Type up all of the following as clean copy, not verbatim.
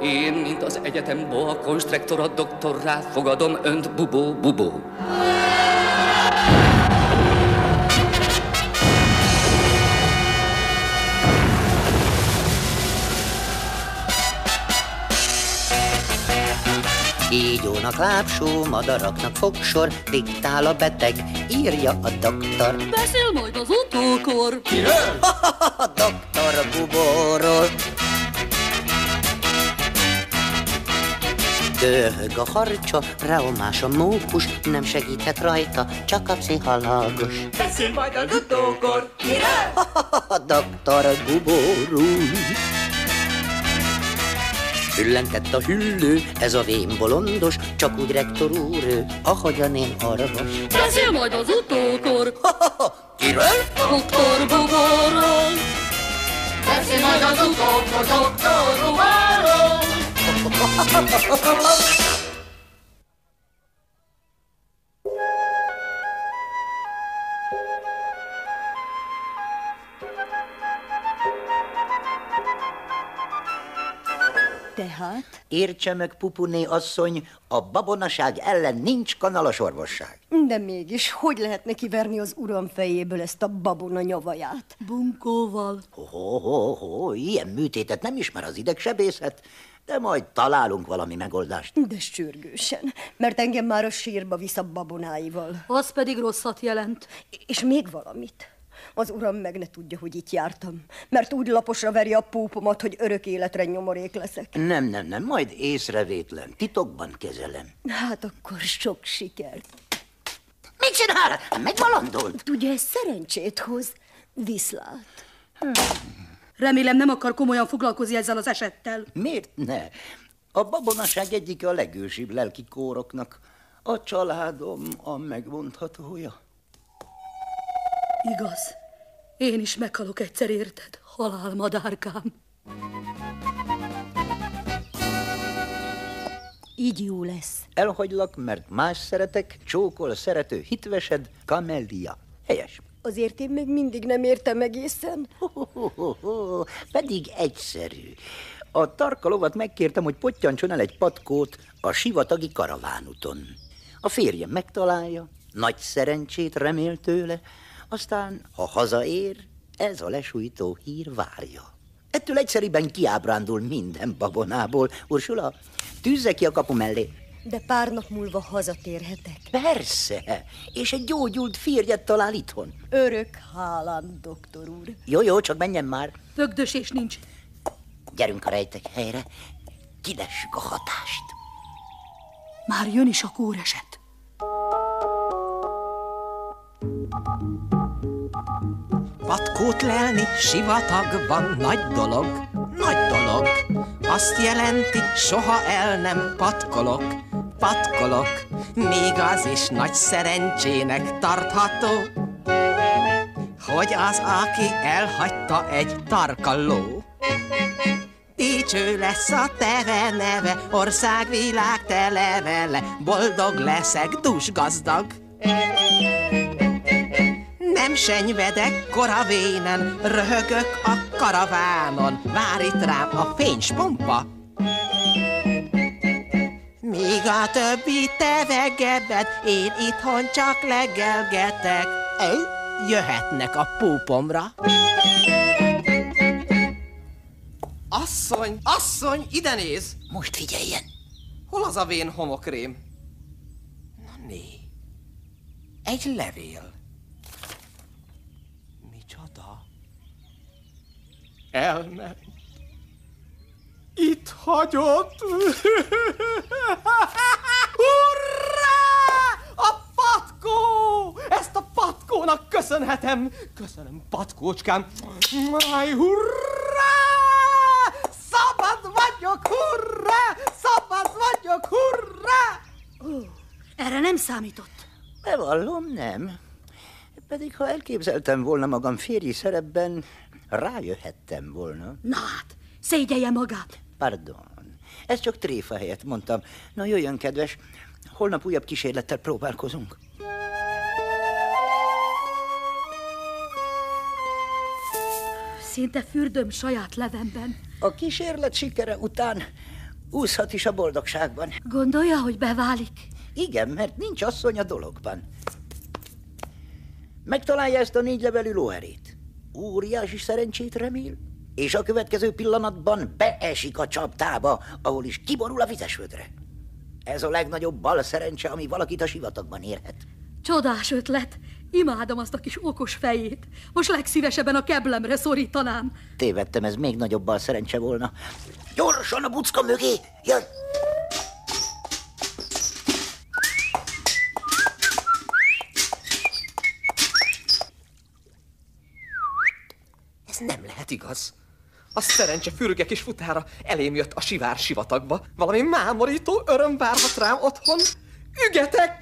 Én, mint az egyetem boa konstrektora doktorrá fogadom önt, bubó, bubó. Kígyónak lábsó, madaraknak fogsor, diktál a beteg, írja a doktor. Beszél majd az utókor. Kiről? A doktor Bubóról. Döhög a harcsa, reomás a mókus, nem segíthet rajta, csak a pszichológus. Beszél majd az utókor. Kiről? A doktor Bubóról. Hüllentett a hüllő, ez a vén bolondos, csak úgy rektor úr ő, ahogyan én orvos. Beszél majd az utókor. Kiről? Doktor Bubóról. Beszél majd az utókor, doktor Bubóról. Tehát? Értse meg, Pupuné asszony, a babonaság ellen nincs kanalas orvosság. De mégis, hogy lehetne kiverni az uram fejéből ezt a babona nyavaját? Bunkóval. Ilyen műtétet nem ismer az idegsebészet, de majd találunk valami megoldást. De sürgősen, mert engem már a sírba visz a babonáival. Az pedig rosszat jelent. És még valamit. Az uram meg ne tudja, hogy itt jártam, mert úgy laposra veri a púpomat, hogy örök életre nyomorék leszek. Nem, majd észrevétlen, titokban kezelem. Hát akkor sok sikert. Mit csinál? Megvalandolt. Tudja, ez szerencsét hoz. Viszlát. Remélem nem akar komolyan foglalkozni ezzel az esettel. Miért ne? A babonaság egyike a legősibb lelki kóroknak. A családom a megmondhatója. Igaz. Én is meghalok egyszer, érted? Halál, madárkám. Így jó lesz. Elhagylak, mert más szeretek, csókol szerető hitvesed, Kamelia. Helyes. Azért én még mindig nem értem egészen. Pedig egyszerű. A tarka lovat megkértem, hogy pottyancson el egy patkót a sivatagi karavánúton. A férjem megtalálja, nagy szerencsét remél tőle, aztán, ha hazaér, ez a lesújtó hír várja. Ettől egyszerűen kiábrándul minden babonából. Ursula, tűzze ki a kapu mellé. De pár nap múlva hazatérhetek. Persze, és egy gyógyult férjet talál itthon. Örök hálám, doktor úr. Jó, csak menjen már. Lögdösés nincs. Gyerünk a rejtek helyre, kidessük a hatást. Már jön is a kóreset. Patkót lelni sivatagban nagy dolog, nagy dolog. Azt jelenti, soha el nem patkolok, patkolok. Még az is nagy szerencsének tartható, hogy az, aki elhagyta egy tarka ló. Dicső lesz a teve neve, ország, világ tele vele, boldog leszek, dúsgazdag. Nem senyvedek koravénen, röhögök a karavánon, vár itt rám a fényspompa. Míg a többi tevegebed, én itthon csak legelgetek. Jöhetnek a púpomra. Asszony, ide néz! Most figyeljen! Hol az a vén homokrém? Na né, egy levél. Micsoda? Elment. Itt hagyott. Hurrá! A patkó! Ezt a patkónak köszönhetem. Köszönöm, patkócskám. Máj, hurrá! Szabad vagyok, hurrá! Szabad vagyok, hurrá! Erre nem számított. Bevallom, nem. Pedig ha elképzeltem volna magam férji szerepben, rájöhettem volna. Na hát, szégyelje magát. Pardon, ez csak tréfa helyett mondtam. Na jöjjön, kedves, holnap újabb kísérlettel próbálkozunk. Szinte fürdöm saját levemben. A kísérlet sikere után Úszhat is a boldogságban. Gondolja, hogy beválik? Igen, mert nincs asszony a dologban. Megtalálja ezt a 4 levelű lóherét. Óriási szerencsét remél, és a következő pillanatban beesik a csapdába, ahol is kiborul a vizesvödre. Ez a legnagyobb bal szerencse, ami valakit a sivatagban érhet. Csodás ötlet. Imádom azt a kis okos fejét. Most legszívesebben a keblemre szorítanám. Tévedtem, ez még nagyobb bal szerencse volna. Gyorsan a bucka mögé! Jön! Ez nem lehet igaz. A szerencse fürge kis futára elém jött a sivár sivatagba. Valami mámorító öröm várhat rám otthon. Ügetek!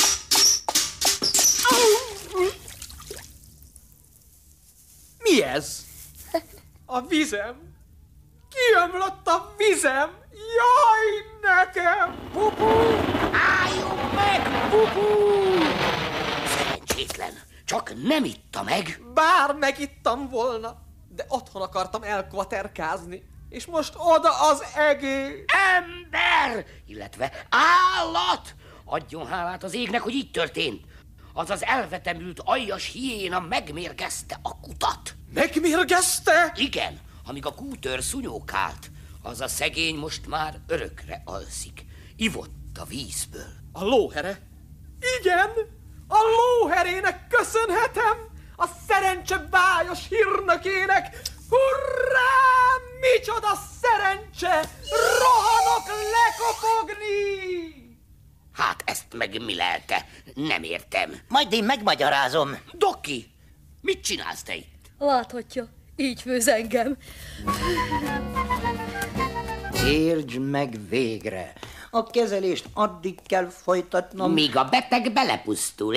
Mi ez? A vizem! Kiömlött a vizem! Jaj, nekem! Pupu! Álljon meg, Pupu! Szerencsétlen, csak nem itta meg. Bár megittam volna, de otthon akartam elkvaterkázni. És most oda az egész! Ember, illetve állat! Adjon hálát az égnek, hogy így történt. Az az elvetemült aljas hiéna megmérgezte a kutat. Megmérgezte? Igen, amíg a kútőr szunyókált, az a szegény most már örökre alszik. Ivott a vízből. A lóhere? Igen, a lóherének köszönhetem, a szerencse bájos hírnökének. Hurrá! Micsoda szerencse! Rohanok lekopogni! Hát ezt meg mi lelte? Nem értem. Majd én megmagyarázom. Doki, mit csinálsz te itt? Láthatja, így főz engem. Értsd meg végre. A kezelést addig kell folytatnom... Míg a beteg belepusztul.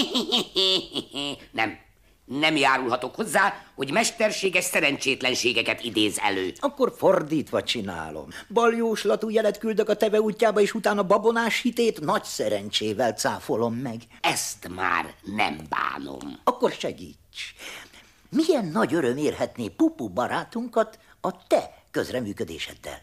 Nem járulhatok hozzá, hogy mesterséges szerencsétlenségeket idéz elő. Akkor fordítva csinálom. Baljóslatú jelet küldök a teve útjába, és utána babonás hitét nagy szerencsével cáfolom meg. Ezt már nem bánom. Akkor segíts. Milyen nagy öröm érhetné Pupu barátunkat a te közreműködéseddel?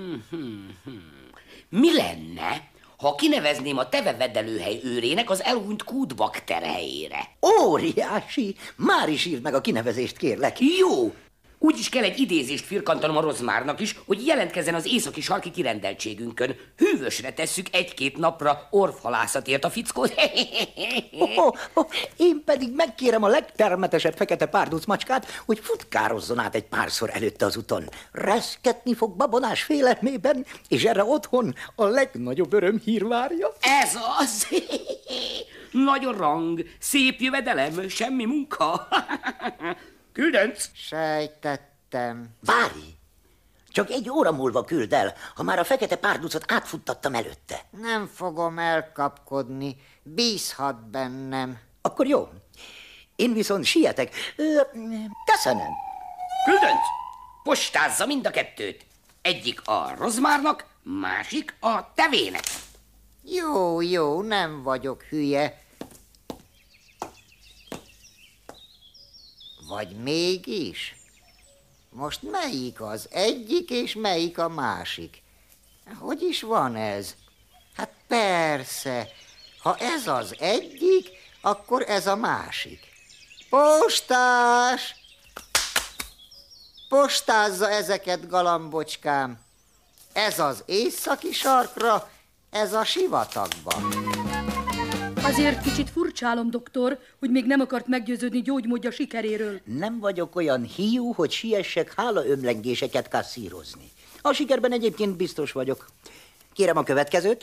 Mi lenne, ha kinevezném a tevevedelőhely őrének az elhunyt kútbakter helyére? Óriási! Már is írd meg a kinevezést, kérlek. Jó! Úgy is kell egy idézést firkantanom a Rozmárnak is, hogy jelentkezzen az északi sarki kirendeltségünkön. Hűvösre tesszük 1-2 napra orvhalászatért a fickót. Én pedig megkérem a legtermetesebb fekete párduc macskát, hogy futkározzon át egy párszor előtte az uton. Reszketni fog babonás félelmében, és erre otthon a legnagyobb örömhír várja. Ez az! Nagy a rang, szép jövedelem, semmi munka. Küldönc! Sejtettem. Várj! Csak 1 óra múlva küld el, ha már a fekete párducot átfuttattam előtte. Nem fogom elkapkodni. Bízhat bennem. Akkor jó. Én viszont sietek. Köszönöm. Küldönc! Postázza mind a 2-t. Egyik a Rozmárnak, másik a tevének. Jó, nem vagyok hülye. Vagy mégis? Most melyik az egyik, és melyik a másik? Hogy is van ez? Hát persze, ha ez az egyik, akkor ez a másik. Postás! Postázza ezeket, galambocskám. Ez az északi sarkra, ez a sivatagban. Azért kicsit furcsálom, doktor, hogy még nem akart meggyőződni gyógymódja sikeréről. Nem vagyok olyan hiú, hogy siessek hálaömlengéseket kasszírozni. A sikerben egyébként biztos vagyok. Kérem a következőt.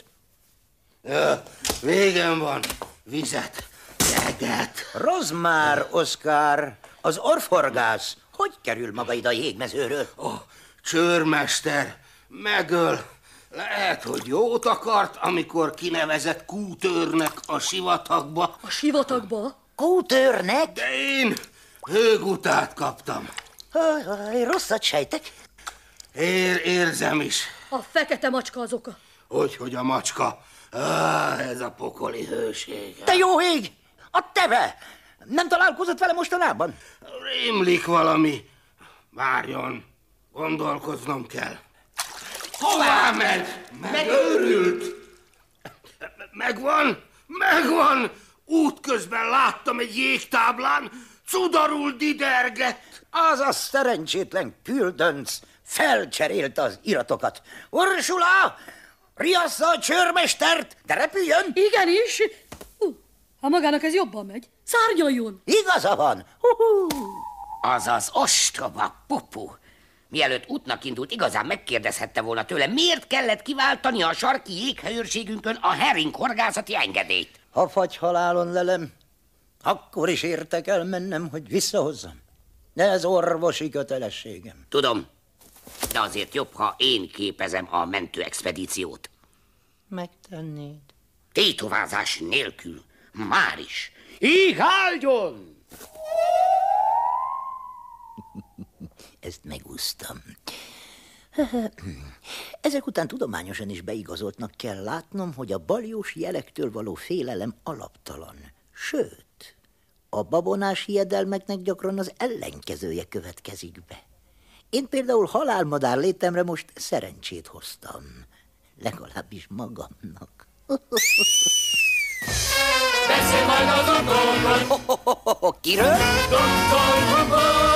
Végem van. Vizet, jeget. Rozmár, Oszkár, az orvhorgász. Hogy kerül maga ide a jégmezőről? Csőrmester, megöl. Lehet, hogy jót akart, amikor kinevezett kútőrnek a sivatagba. A sivatagba? Kútőrnek? De én hőgutát kaptam. Rosszat sejtek. Érzem is. A fekete macska az oka. Hogy a macska. Ez a pokoli hőség. Te jó ég! A teve! Nem találkozott vele mostanában? Rémlik valami. Várjon, gondolkoznom kell. Hová ment? Megőrült. Megvan. Útközben láttam egy jégtáblán, cudarul didergett. Az a szerencsétlen küldönc felcserélte az iratokat. Ursula, riassza a csőrmestert, de repüljön! Igenis! Ha magának ez jobban megy, szárnyaljon! Igaza van! Az az ostoba pupu. Mielőtt útnak indult, igazán megkérdezhette volna tőle, miért kellett kiváltani a sarki jéghelyőrségünkön a heringhorgászati engedélyt. Ha fagyhalálon lelem, akkor is érte kell mennem, hogy visszahozzam. De ez orvosi kötelességem. Tudom, de azért jobb, ha én képezem a mentőexpedíciót. Megtennéd. Tétovázás nélkül, már is. Így áldjon! Ezt megúsztam. Ezek után tudományosan is beigazoltnak kell látnom, hogy a baljós jelektől való félelem alaptalan. Sőt, a babonás hiedelmeknek gyakran az ellenkezője következik be. Én például halálmadár létemre most szerencsét hoztam. Legalábbis magamnak. Beszél majd az utókor. Kiről? Doktor Bubó.